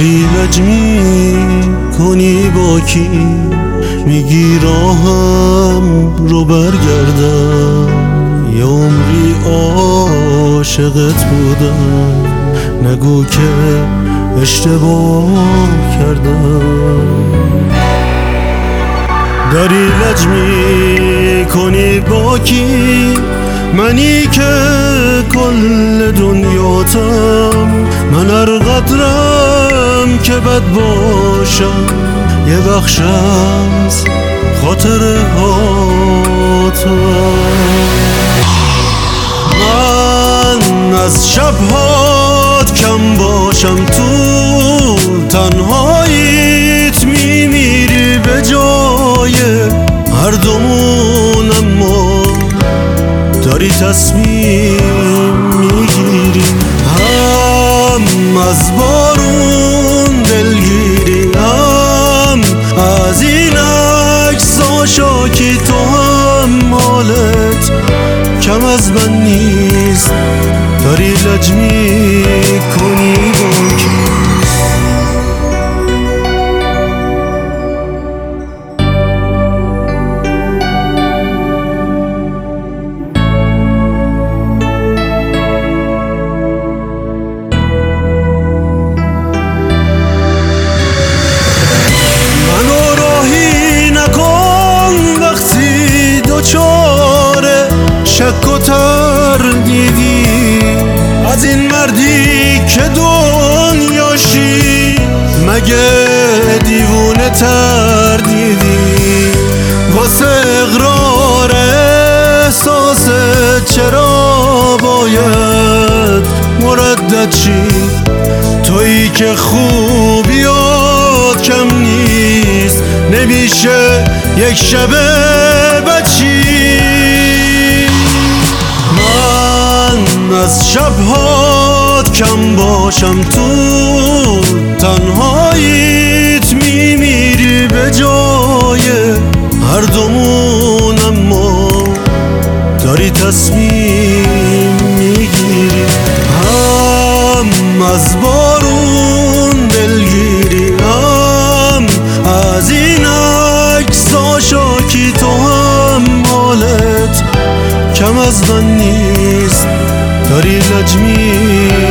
داری لج کنی با کی؟ میگی راهم رو برگردم، یه عمری عاشقت بودم، نگو که اشتباه کردم. داری لج کنی با کی؟ منی که کل دنیاتم، من هر قدرم که بد باشم، یه بخش از خاطره هاتم. من از شبهات کم باشم، تو تنهاییت میمیری به جای هر دومون، اما داری تصمیم میگیری. هم از بارون دلگیری، هم از این عکس‌ها شاکی، تو هم حالت کم از من نیست، داری لج میکنی با کی؟ شک و تردیدی از این مردی که دنیاشی، مگه دیوونه تردیدی واسه اقرار احساست؟ چرا باید مردد چی؟ تویی که خوبیات کم نیست، نمیشه یک شبه بچی. از شبهات کم باشم، تو تنهاییت میمیری به جای هر دومون، اما داری تصمیم میگیری. هم از بارون دلگیری، هم از این عکس‌ها شاکی، تو هم حالت کم از من نیست، داری لج